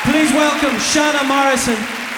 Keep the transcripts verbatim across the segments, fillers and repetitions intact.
Please welcome Shana Morrison.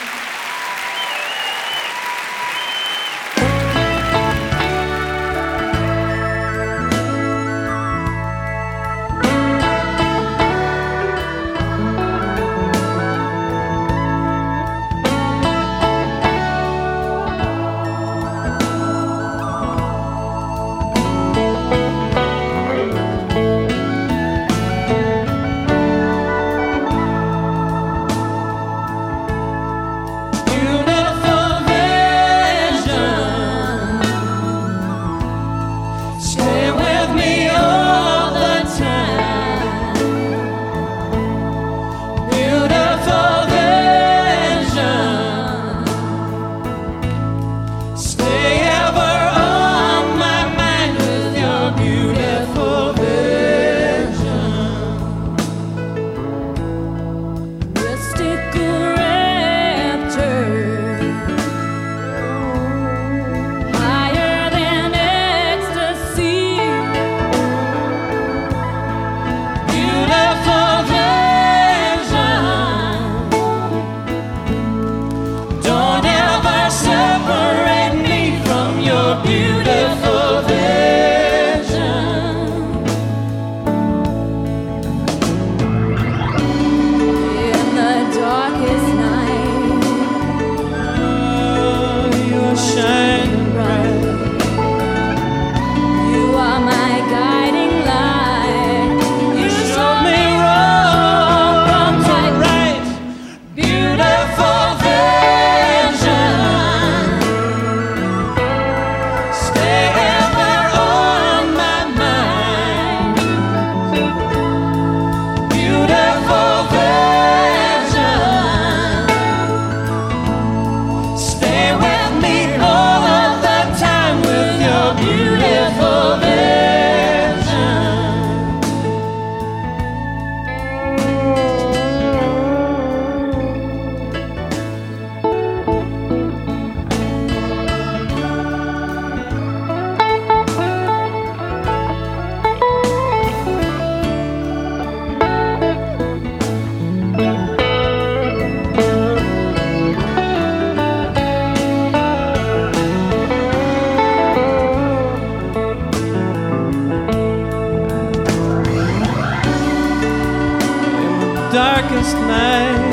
Darkest night,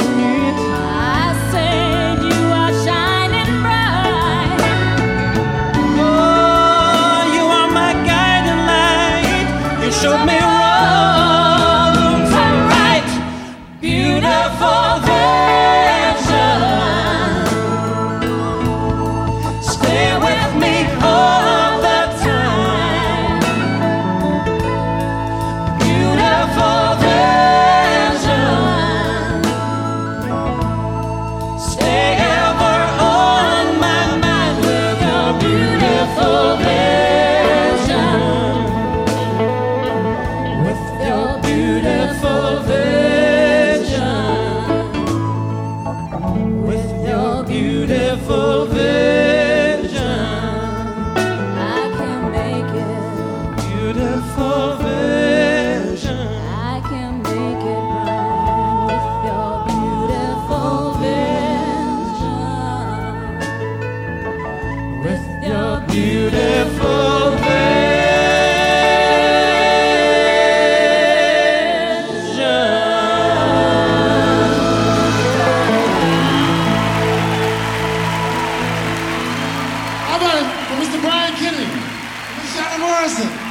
I said you are shining bright. Oh, you are my guiding light. You showed me wrong from right. Beautiful vision. Stay with me all the time. Beautiful vision. Beautiful vision, I can make it. beautiful vision, I can make it right with your beautiful vision. with your beautiful vision. How about it for Mister Brian Kennedy, Miss Shana Morrison?